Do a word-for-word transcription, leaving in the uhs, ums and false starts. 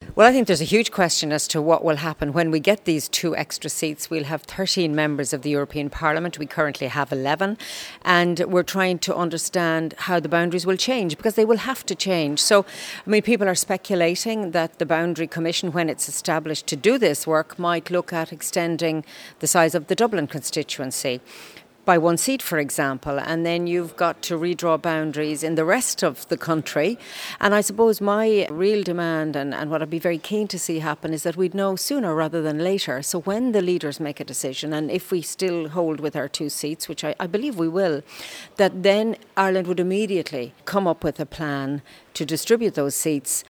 Well, I think there's a huge question as to what will happen when we get these two extra seats. We'll have thirteen members of the European Parliament. We currently have eleven. And we're trying to understand how the boundaries will change, because they will have to change. So, I mean, people are speculating that the Boundary Commission, when it's established to do this work, might look at extending the size of the Dublin constituency by one seat, for example, and then you've got to redraw boundaries in the rest of the country. And I suppose my real demand and, and what I'd be very keen to see happen is that we'd know sooner rather than later. So when the leaders make a decision, and if we still hold with our two seats, which I, I believe we will, that then Ireland would immediately come up with a plan to distribute those seats